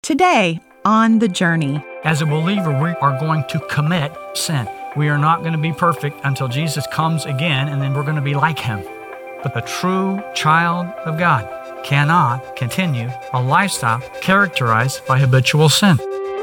Today, on The Journey. As a believer, we are going to commit sin. We are not going to be perfect until Jesus comes again, and then we're going to be like him. But a true child of God cannot continue a lifestyle characterized by habitual sin.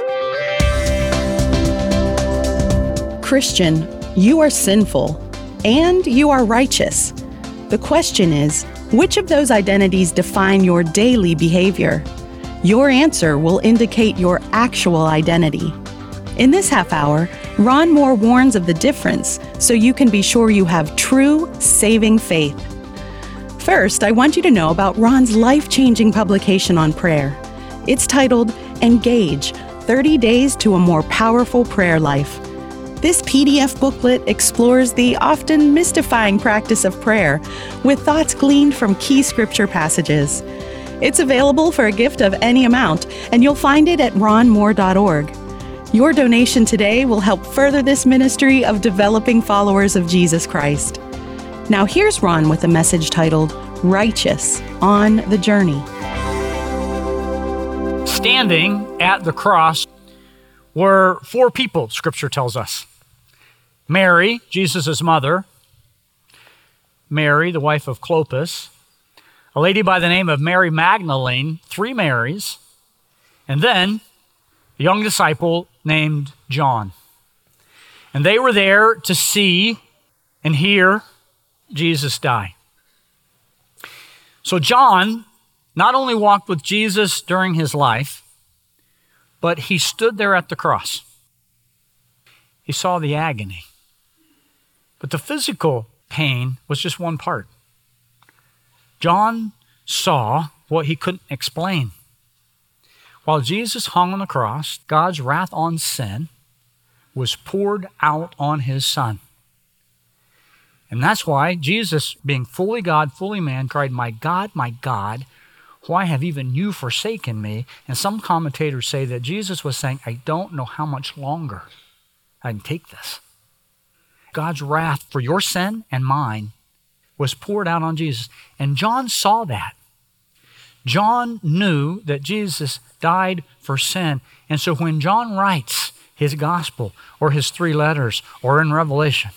Christian, you are sinful and you are righteous. The question is, which of those identities define your daily behavior? Your answer will indicate your actual identity. In this half hour, Ron Moore warns of the difference so you can be sure you have true, saving faith. First, I want you to know about Ron's life-changing publication on prayer. It's titled, Engage, 30 Days to a More Powerful Prayer Life. This PDF booklet explores the often mystifying practice of prayer with thoughts gleaned from key scripture passages. It's available for a gift of any amount, and you'll find it at ronmoore.org. Your donation today will help further this ministry of developing followers of Jesus Christ. Now here's Ron with a message titled, Righteous, on the Journey. Standing at the cross were four people, Scripture tells us. Mary, Jesus' mother, Mary, the wife of Clopas, a lady by the name of Mary Magdalene, three Marys, and then a young disciple named John. And they were there to see and hear Jesus die. So John not only walked with Jesus during his life, but he stood there at the cross. He saw the agony. But the physical pain was just one part. John saw what he couldn't explain. While Jesus hung on the cross, God's wrath on sin was poured out on his Son. And that's why Jesus, being fully God, fully man, cried, my God, why have even you forsaken me? And some commentators say that Jesus was saying, I don't know how much longer I can take this. God's wrath for your sin and mine was poured out on Jesus. And John saw that. John knew that Jesus died for sin. And so when John writes his gospel or his three letters or in Revelation,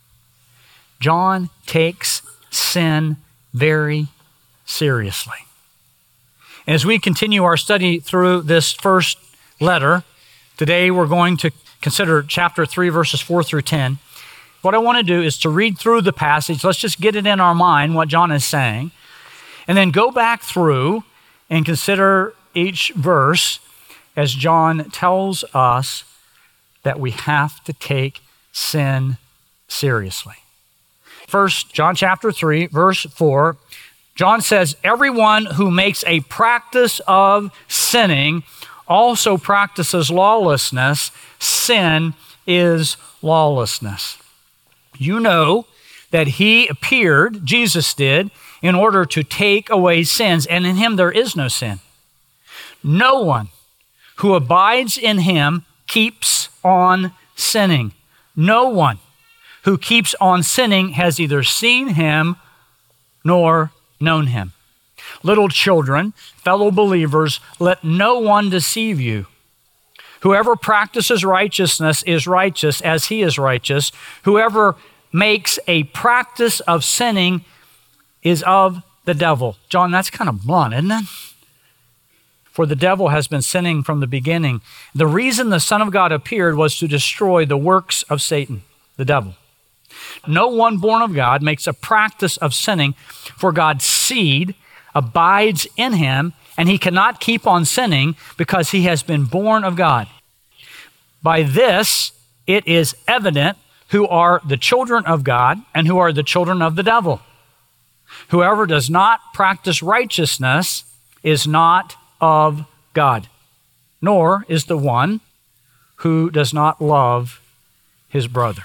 John takes sin very seriously. As we continue our study through this first letter, today we're going to consider chapter 3, verses 4 through 10. What I want to do is to read through the passage. Let's just get it in our mind, what John is saying, and then go back through and consider each verse as John tells us that we have to take sin seriously. First, John chapter 3, verse 4, John says, everyone who makes a practice of sinning also practices lawlessness. Sin is lawlessness. You know that he appeared, Jesus did, in order to take away sins, and in him there is no sin. No one who abides in him keeps on sinning. No one who keeps on sinning has either seen him nor known him. Little children, fellow believers, let no one deceive you. Whoever practices righteousness is righteous as he is righteous. Whoever makes a practice of sinning is of the devil. John, that's kind of blunt, isn't it? For the devil has been sinning from the beginning. The reason the Son of God appeared was to destroy the works of Satan, the devil. No one born of God makes a practice of sinning, for God's seed abides in him, and he cannot keep on sinning because he has been born of God. By this, it is evident who are the children of God and who are the children of the devil. Whoever does not practice righteousness is not of God, nor is the one who does not love his brother.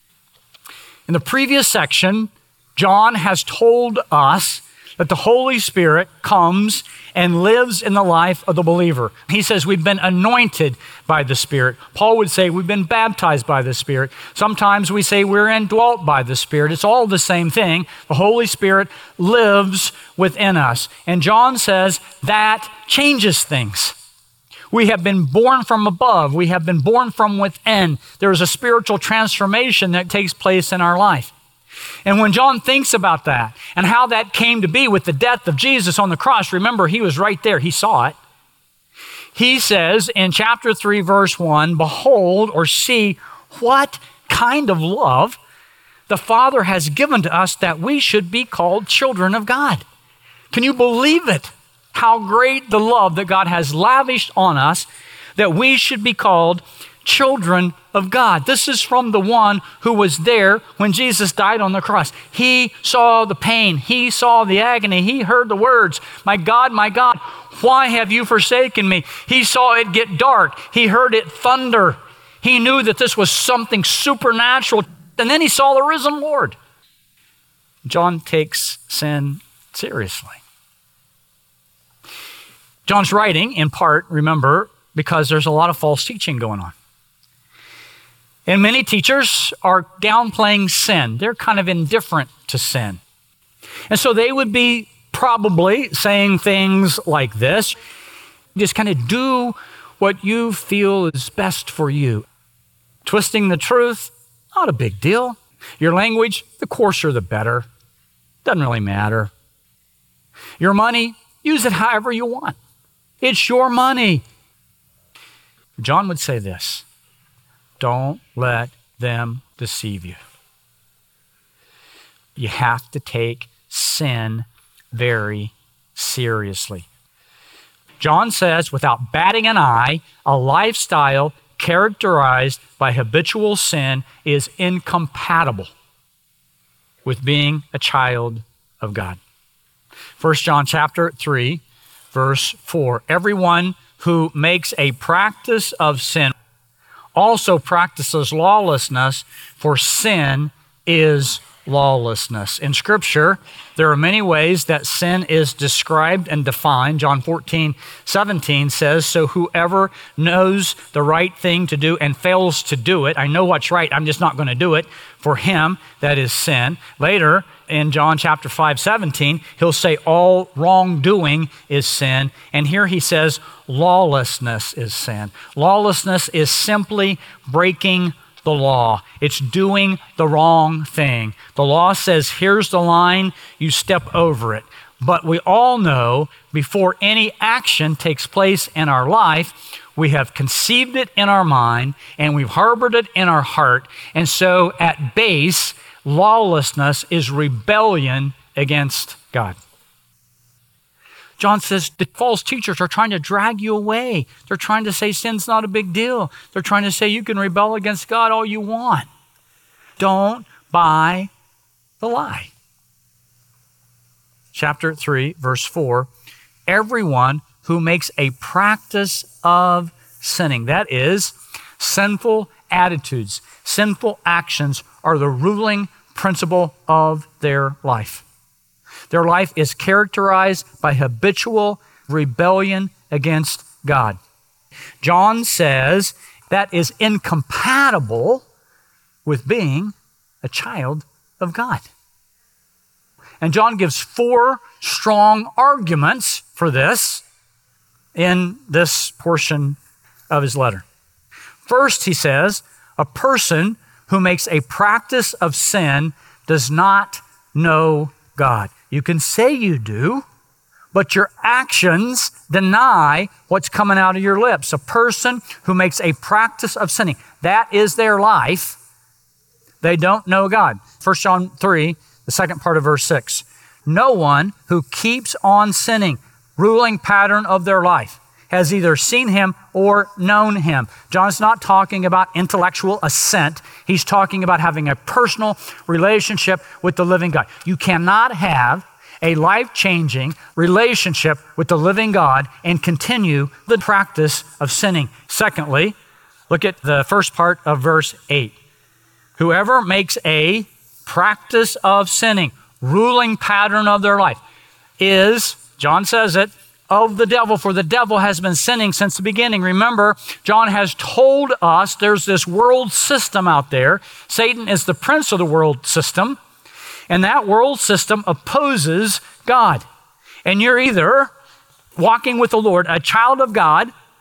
In the previous section, John has told us that the Holy Spirit comes and lives in the life of the believer. He says we've been anointed by the Spirit. Paul would say we've been baptized by the Spirit. Sometimes we say we're indwelt by the Spirit. It's all the same thing. The Holy Spirit lives within us. And John says that changes things. We have been born from above. We have been born from within. There is a spiritual transformation that takes place in our life. And when John thinks about that and how that came to be with the death of Jesus on the cross, remember, he was right there. He saw it. He says in chapter 3, verse 1, behold or see what kind of love the Father has given to us that we should be called children of God. Can you believe it? How great the love that God has lavished on us that we should be called children of God. This is from the one who was there when Jesus died on the cross. He saw the pain. He saw the agony. He heard the words, my God, why have you forsaken me? He saw it get dark. He heard it thunder. He knew that this was something supernatural. And then he saw the risen Lord. John takes sin seriously. John's writing, in part, remember, because there's a lot of false teaching going on. And many teachers are downplaying sin. They're kind of indifferent to sin. And so they would be probably saying things like this. Just kind of do what you feel is best for you. Twisting the truth, not a big deal. Your language, the coarser the better. Doesn't really matter. Your money, use it however you want. It's your money. John would say this, don't let them deceive you. You have to take sin very seriously. John says, without batting an eye, a lifestyle characterized by habitual sin is incompatible with being a child of God. 1 John chapter 3, verse 4, everyone who makes a practice of sin also practices lawlessness, for sin is lawlessness. In Scripture, there are many ways that sin is described and defined. John 14:17 says, so whoever knows the right thing to do and fails to do it, I know what's right, I'm just not going to do it, for him that is sin. Later, in John chapter 5:17, he'll say all wrongdoing is sin. And here he says lawlessness is sin. Lawlessness is simply breaking the law. It's doing the wrong thing. The law says, here's the line, you step over it. But we all know before any action takes place in our life, we have conceived it in our mind and we've harbored it in our heart. And so at base, lawlessness is rebellion against God. John says the false teachers are trying to drag you away. They're trying to say sin's not a big deal. They're trying to say you can rebel against God all you want. Don't buy the lie. Chapter 3, verse 4, everyone who makes a practice of sinning, that is, sinful attitudes, sinful actions are the ruling principle of their life. Their life is characterized by habitual rebellion against God. John says that is incompatible with being a child of God. And John gives 4 strong arguments for this in this portion of his letter. First, he says, a person who makes a practice of sin does not know God. You can say you do, but your actions deny what's coming out of your lips. A person who makes a practice of sinning, that is their life. They don't know God. 1 John 3, the second part of verse 6. No one who keeps on sinning, ruling pattern of their life, has either seen him or known him. John's not talking about intellectual assent. He's talking about having a personal relationship with the living God. You cannot have a life-changing relationship with the living God and continue the practice of sinning. Secondly, look at the first part of verse 8. Whoever makes a practice of sinning, ruling pattern of their life, is, John says it, of the devil, for the devil has been sinning since the beginning. Remember, John has told us there's this world system out there. Satan is the prince of the world system, and that world system opposes God. And you're either walking with the Lord, a child of God,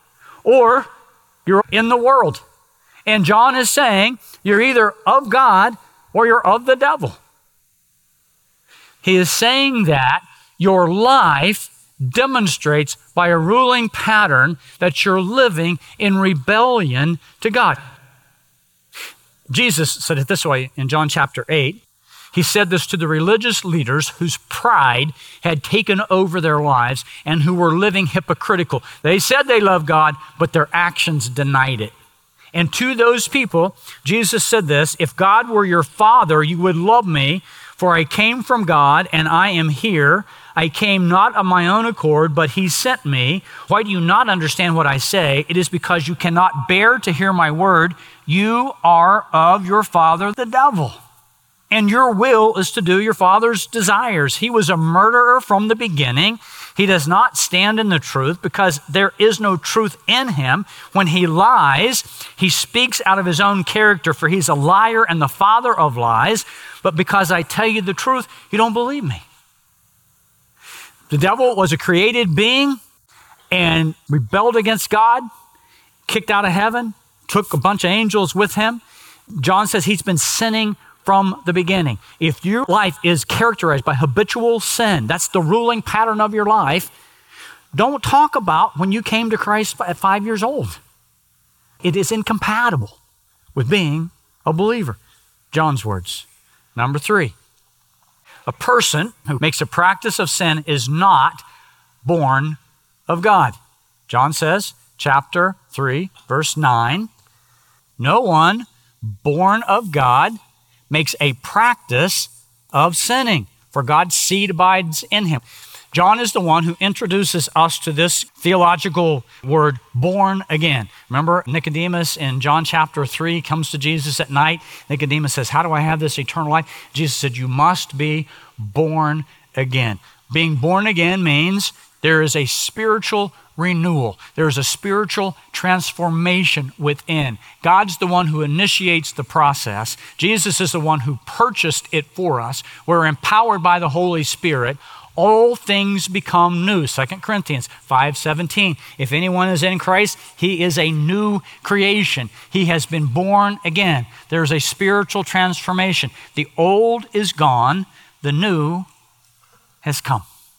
or you're in the world. And John is saying you're either of God or you're of the devil. He is saying that your life demonstrates by a ruling pattern that you're living in rebellion to God. Jesus said it this way in John chapter 8. He said this to the religious leaders whose pride had taken over their lives and who were living hypocritical. They said they loved God, but their actions denied it. And to those people, Jesus said this, if God were your Father, you would love me, for I came from God and I am here. I came not of my own accord, but he sent me. Why do you not understand what I say? It is because you cannot bear to hear my word. You are of your father, the devil. And your will is to do your father's desires. He was a murderer from the beginning. He does not stand in the truth because there is no truth in him. When he lies, he speaks out of his own character, for he's a liar and the father of lies. But because I tell you the truth, you don't believe me. The devil was a created being and rebelled against God, kicked out of heaven, took a bunch of angels with him. John says he's been sinning from the beginning. If your life is characterized by habitual sin, that's the ruling pattern of your life, don't talk about when you came to Christ at 5 years old. It is incompatible with being a believer. John's words. Number 3, a person who makes a practice of sin is not born of God. John says, chapter 3, verse 9, no one born of God makes a practice of sinning, for God's seed abides in him. John is the one who introduces us to this theological word, born again. Remember Nicodemus in John chapter 3 comes to Jesus at night. Nicodemus says, how do I have this eternal life? Jesus said, you must be born again. Being born again means there is a spiritual renewal. There's a spiritual transformation within. God's the one who initiates the process. Jesus is the one who purchased it for us. We're empowered by the Holy Spirit. All things become new. 2 Corinthians 5:17. If anyone is in Christ, he is a new creation. He has been born again. There's a spiritual transformation. The old is gone. The new has come.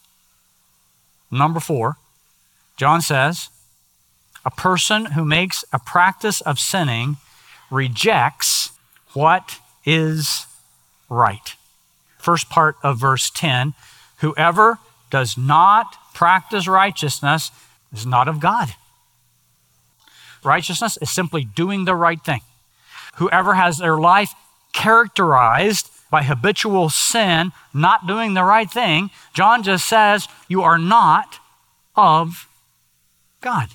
Number 4, John says, a person who makes a practice of sinning rejects what is right. First part of verse 10, whoever does not practice righteousness is not of God. Righteousness is simply doing the right thing. Whoever has their life characterized by habitual sin, not doing the right thing, John just says, you are not of God.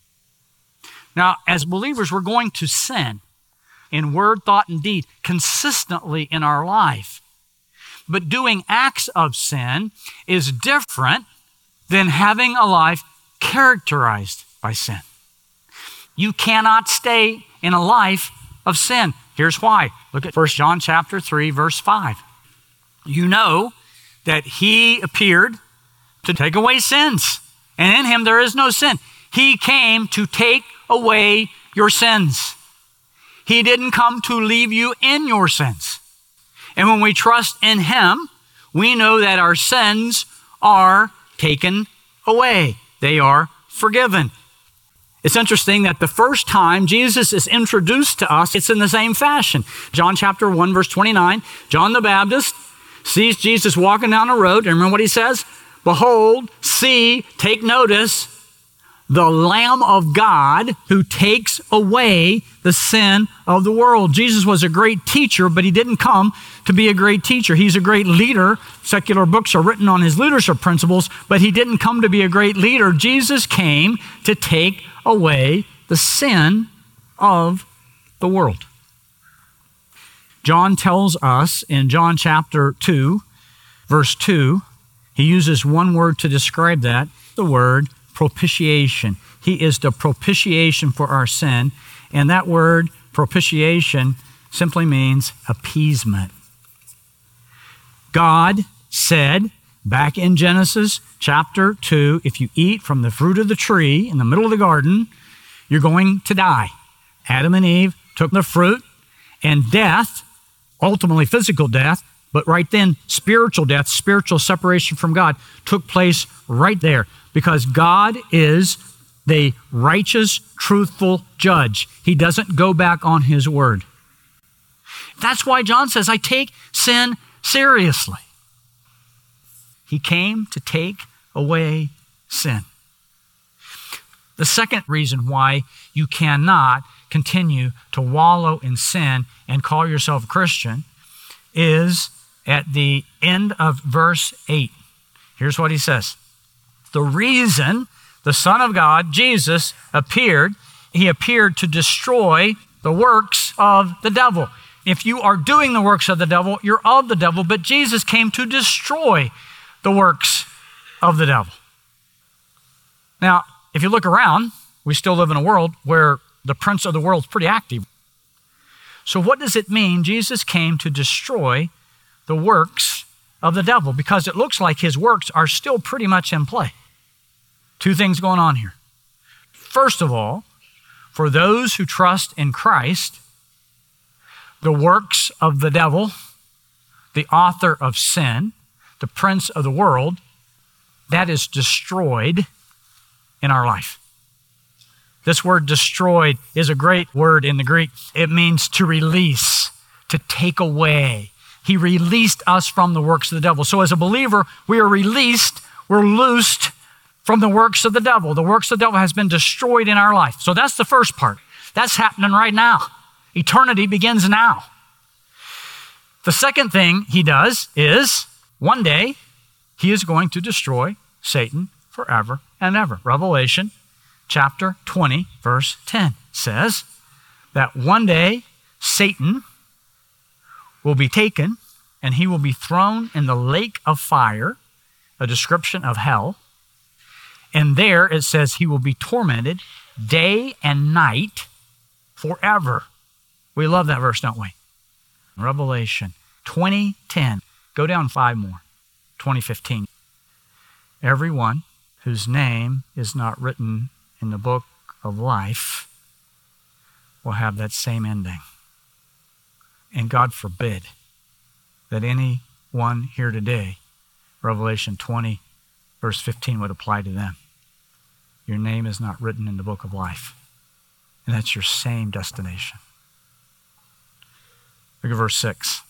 Now, as believers, we're going to sin in word, thought, and deed consistently in our life. But doing acts of sin is different than having a life characterized by sin. You cannot stay in a life of sin. Here's why. Look at 1 John chapter 3, verse 5. You know that he appeared to take away sins, and in him there is no sin. He came to take away your sins. He didn't come to leave you in your sins. And when we trust in him, we know that our sins are taken away. They are forgiven. It's interesting that the first time Jesus is introduced to us, it's in the same fashion. John chapter 1, verse 29, John the Baptist sees Jesus walking down the road. And remember what he says? Behold, see, take notice, the Lamb of God who takes away the sin of the world. Jesus was a great teacher, but he didn't come to be a great teacher. He's a great leader. Secular books are written on his leadership principles, but he didn't come to be a great leader. Jesus came to take away the sin of the world. John tells us in John chapter 2, verse 2, he uses one word to describe that, the word propitiation. He is the propitiation for our sin. And that word propitiation simply means appeasement. God said back in Genesis chapter 2, if you eat from the fruit of the tree in the middle of the garden, You're going to die. Adam and Eve took the fruit, and death, ultimately physical death, but right then spiritual death, spiritual separation from God, took place right there because God is the righteous, truthful judge. He doesn't go back on his word. That's why John says, I take sin seriously. He came to take away sin. The second reason why you cannot continue to wallow in sin and call yourself a Christian is at the end of verse 8. Here's what he says. The reason the Son of God, Jesus, appeared, he appeared to destroy the works of the devil. If you are doing the works of the devil, you're of the devil, but Jesus came to destroy the works of the devil. Now, if you look around, we still live in a world where the prince of the world is pretty active. So what does it mean Jesus came to destroy the works of the devil? Because it looks like his works are still pretty much in play. Two things going on here. First of all, for those who trust in Christ, the works of the devil, the author of sin, the prince of the world, that is destroyed in our life. This word destroyed is a great word in the Greek. It means to release, to take away. He released us from the works of the devil. So as a believer, we are released, we're loosed from the works of the devil. The works of the devil has been destroyed in our life. So that's the first part. That's happening right now. Eternity begins now. The second thing he does is one day he is going to destroy Satan forever and ever. Revelation chapter 20, verse 10 says that one day Satan will be taken and he will be thrown in the lake of fire, a description of hell. And there it says he will be tormented day and night forever. We love that verse, don't we? Revelation 20:10. Go down 5 more. 20:15. Everyone whose name is not written in the book of life will have that same ending. And God forbid that anyone here today, Revelation 20, verse 15 would apply to them. Your name is not written in the book of life. And that's your same destination. Look at verse 6.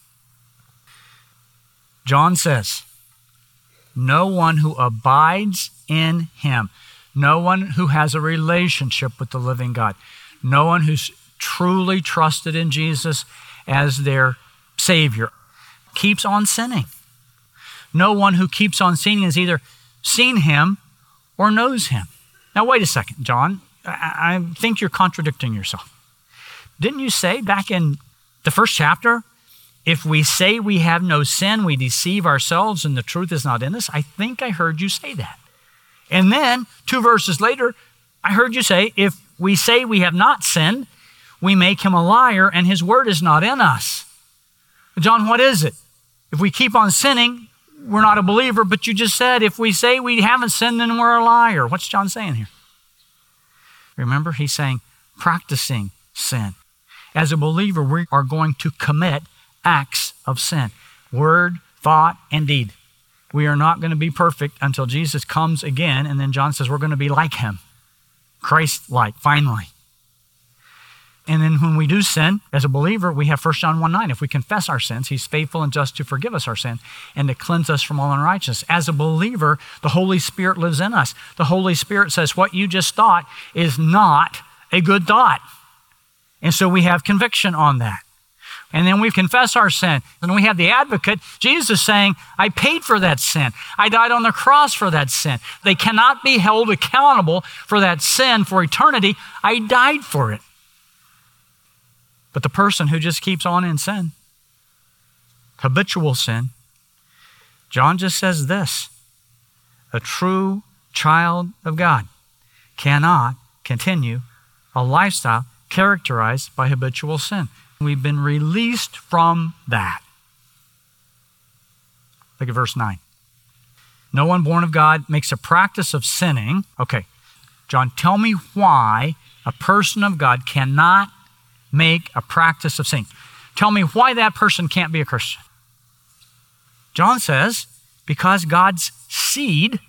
John says, no one who abides in him, no one who has a relationship with the living God, no one who's truly trusted in Jesus as their Savior, keeps on sinning. No one who keeps on sinning has either seen him or knows him. Now, wait a second, John. I think you're contradicting yourself. Didn't you say back in the first chapter, if we say we have no sin, we deceive ourselves and the truth is not in us? I think I heard you say that. And then 2 verses later, I heard you say, if we say we have not sinned, we make him a liar and his word is not in us. John, what is it? If we keep on sinning, we're not a believer, but you just said if we say we haven't sinned, then we're a liar. What's John saying here? Remember, he's saying practicing sin. As a believer, we are going to commit acts of sin, word, thought, and deed. We are not going to be perfect until Jesus comes again, and then John says we're going to be like him, Christ-like, finally. And then when we do sin, as a believer, we have 1 John 1:9. If we confess our sins, he's faithful and just to forgive us our sin and to cleanse us from all unrighteousness. As a believer, the Holy Spirit lives in us. The Holy Spirit says what you just thought is not a good thought. And so we have conviction on that. And then we confess our sin. And we have the advocate, Jesus, saying, I paid for that sin. I died on the cross for that sin. They cannot be held accountable for that sin for eternity. I died for it. But the person who just keeps on in sin, habitual sin, John just says this, a true child of God cannot continue a lifestyle characterized by habitual sin. We've been released from that. Look at verse 9. No one born of God makes a practice of sinning. Okay, John, tell me why a person of God cannot make a practice of sinning. Tell me why that person can't be a Christian. John says, because God's seed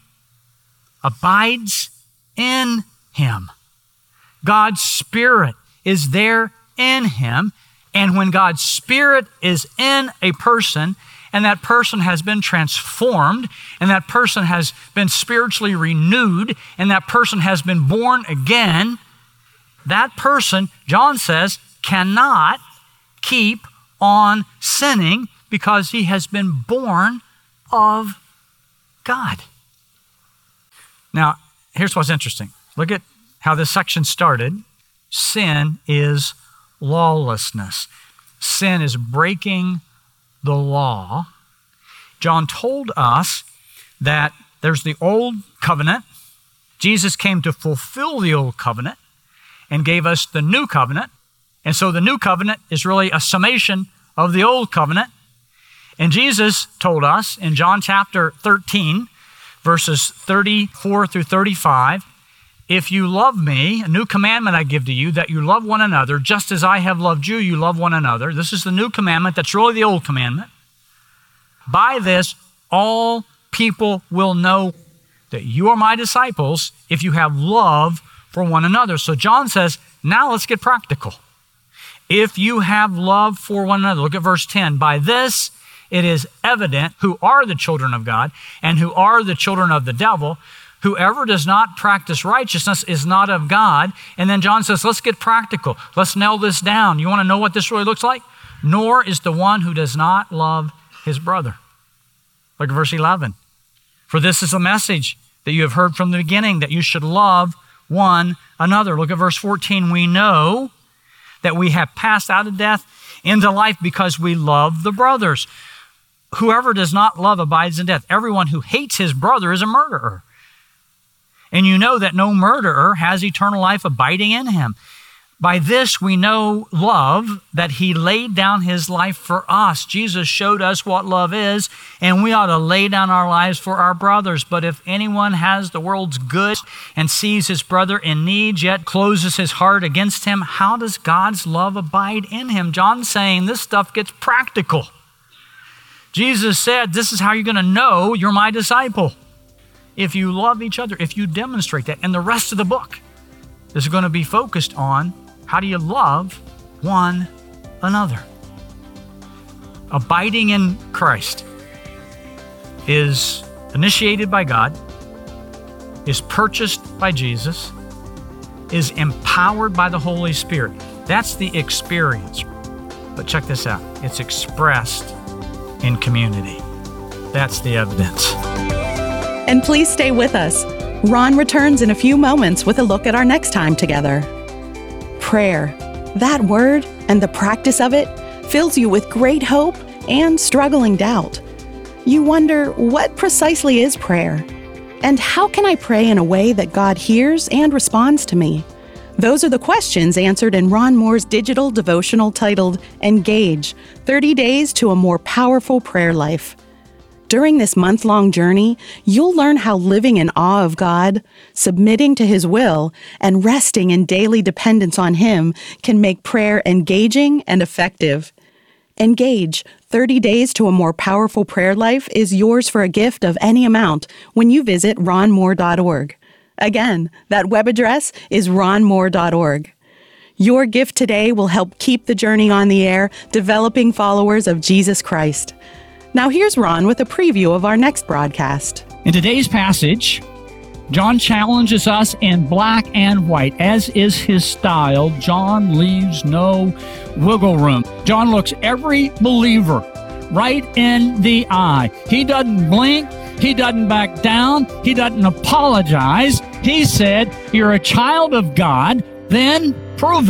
abides in him. God's Spirit is there in him. And when God's Spirit is in a person, and that person has been transformed, and that person has been spiritually renewed, and that person has been born again, that person, John says, cannot keep on sinning because he has been born of God. Now, here's what's interesting. Look at how this section started. Sin is lawlessness. Sin is breaking the law. John told us that there's the old covenant. Jesus came to fulfill the old covenant and gave us the new covenant. And so the new covenant is really a summation of the old covenant. And Jesus told us in John chapter 13, verses 34 through 35, if you love me, a new commandment I give to you, that you love one another, just as I have loved you, you love one another. This is the new commandment. That's really the old commandment. By this, all people will know that you are my disciples if you have love for one another. So John says, now let's get practical. If you have love for one another, look at verse 10. By this, it is evident who are the children of God and who are the children of the devil. Whoever does not practice righteousness is not of God. And then John says, let's get practical. Let's nail this down. You want to know what this really looks like? Nor is the one who does not love his brother. Look at verse 11. For this is the message that you have heard from the beginning, that you should love one another. Look at verse 14. We know that we have passed out of death into life because we love the brothers. Whoever does not love abides in death. Everyone who hates his brother is a murderer. And you know that no murderer has eternal life abiding in him. By this we know love, that he laid down his life for us. Jesus showed us what love is, and we ought to lay down our lives for our brothers. But if anyone has the world's goods and sees his brother in need, yet closes his heart against him, how does God's love abide in him? John's saying this stuff gets practical. Jesus said, this is how you're going to know you're my disciple. If you love each other, if you demonstrate that. And the rest of the book is going to be focused on how do you love one another. Abiding in Christ is initiated by God, is purchased by Jesus, is empowered by the Holy Spirit. That's the experience. But check this out. It's expressed in community. That's the evidence. And please stay with us. Ron returns in a few moments with a look at our next time together. Prayer, that word and the practice of it fills you with great hope and struggling doubt. You wonder, what precisely is prayer? And how can I pray in a way that God hears and responds to me? Those are the questions answered in Ron Moore's digital devotional titled Engage, 30 Days to a More Powerful Prayer Life. During this month-long journey, you'll learn how living in awe of God, submitting to His will, and resting in daily dependence on Him can make prayer engaging and effective. Engage, 30 Days to a More Powerful Prayer Life is yours for a gift of any amount when you visit ronmoore.org. Again, that web address is ronmoore.org. Your gift today will help keep the journey on the air, developing followers of Jesus Christ. Now here's Ron with a preview of our next broadcast. In today's passage, John challenges us in black and white. As is his style, John leaves no wiggle room. John looks every believer right in the eye. He doesn't blink. He doesn't back down. He doesn't apologize. He said, you're a child of God, then prove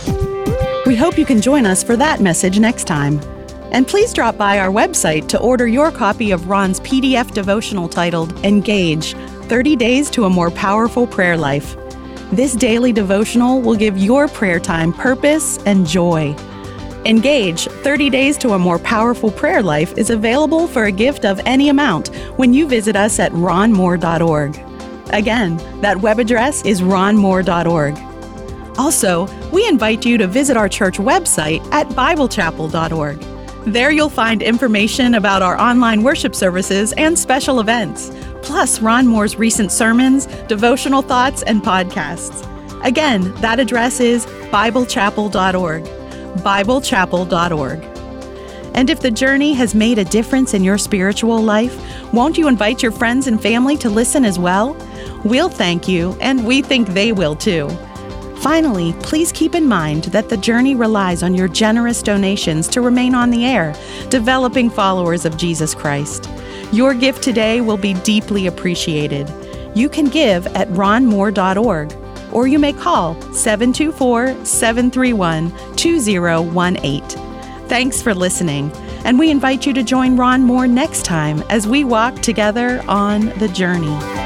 it. We hope you can join us for that message next time. And please drop by our website to order your copy of Ron's PDF devotional titled Engage, 30 Days to a More Powerful Prayer Life. This daily devotional will give your prayer time purpose and joy. Engage, 30 Days to a More Powerful Prayer Life is available for a gift of any amount when you visit us at ronmoore.org. Again, that web address is ronmoore.org. Also, we invite you to visit our church website at biblechapel.org. There you'll find information about our online worship services and special events, plus Ron Moore's recent sermons, devotional thoughts, and podcasts. Again, that address is biblechapel.org. biblechapel.org. And if the journey has made a difference in your spiritual life, won't you invite your friends and family to listen as well? We'll thank you, and we think they will too. Finally, please keep in mind that the journey relies on your generous donations to remain on the air, developing followers of Jesus Christ. Your gift today will be deeply appreciated. You can give at ronmoore.org, or you may call 724-731-2018. Thanks for listening, and we invite you to join Ron Moore next time as we walk together on the journey.